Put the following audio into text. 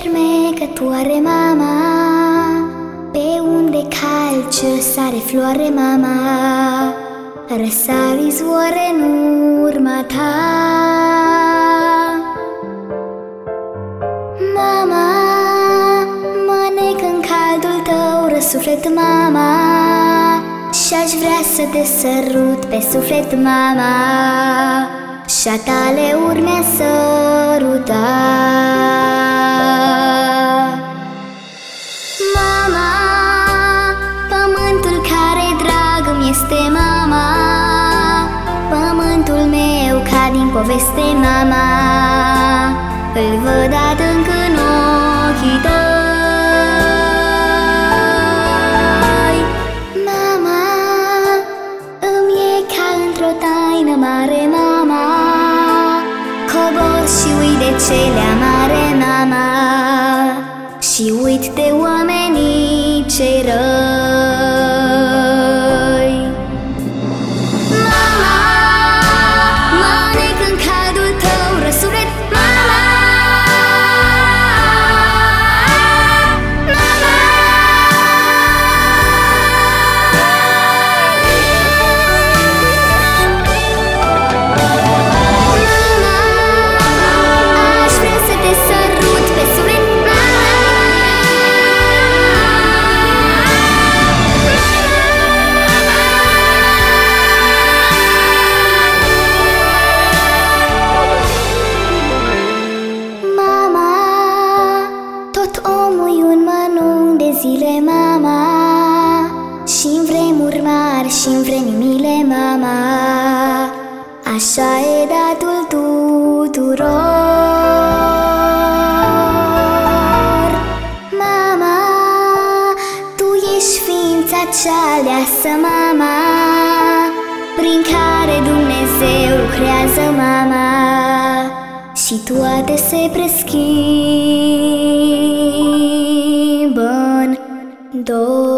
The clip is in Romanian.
fermecătoare, mama, pe unde calce sare floare, mama, răsar izvoare în urma ta. Mama, mă nec în caldul tău răsuflet, mama, și-aș vrea să te sărut pe suflet, mama, și-a tale urmea săruta. Mama, pământul care drag îmi este, mama, pământul meu ca din poveste, mama, îl văd adânc în ochii tăi. Mama, îmi e ca într-o taină mare, mama, cobor și uit de cele amare, mama, și uit de oamenii cei răi. Mama, mă nec în caldul tău răsuflet, mama, mama. Aș vrea să te sărut pe suflet, zile, mama, și-n vremuri mari și-n vremi mile, mama, așa e datul tuturor. Mama, tu ești ființa cea aleasă, mama, prin care Dumnezeu lucrează, mama, și toate se preschimbă în dor.